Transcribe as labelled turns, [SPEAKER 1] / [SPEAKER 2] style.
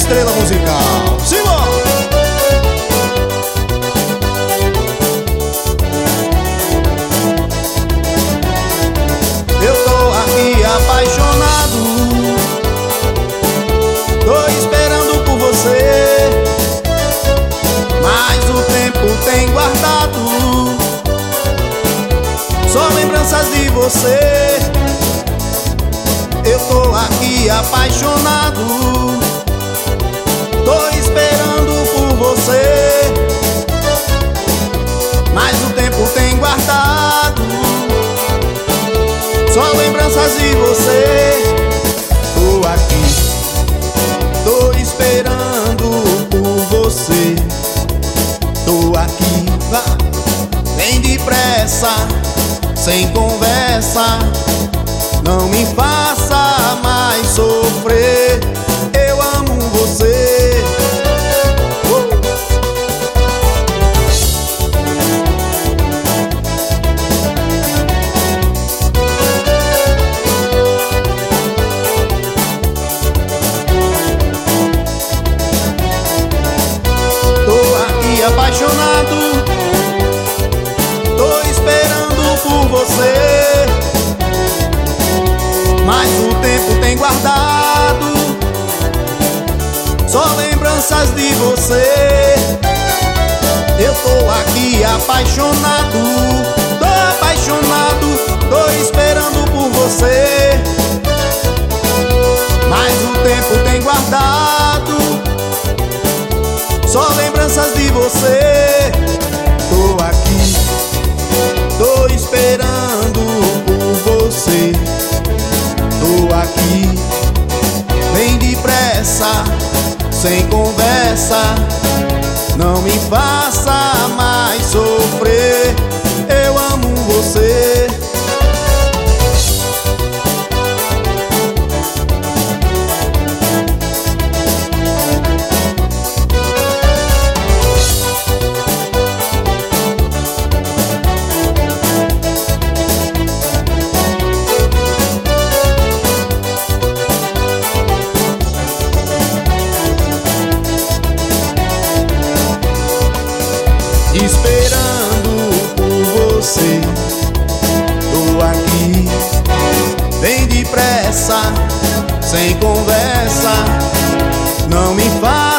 [SPEAKER 1] estrela musical. Simbora! Eu tô aqui apaixonado, tô esperando por você, mas o tempo tem guardado só lembranças de você. Eu tô aqui apaixonado, tô esperando por você, mas o tempo tem guardado só lembranças de você. Tô aqui, tô esperando por você. Tô aqui, vem depressa, sem conversa, não me faça mais sofrer. Eu amo você. Tô aqui apaixonado, tô esperando por você, mas o tempo tem guardado só lembranças de você. Eu tô aqui apaixonado, tô esperando por você, mas o tempo tem guardado só lembranças de você. Tô aqui, tô esperando por você. Tô aqui, vem depressa, sem conversa, não me faça mais sofrer. Eu amo você. Esperando por você, tô aqui, vem depressa, sem conversa, não me faz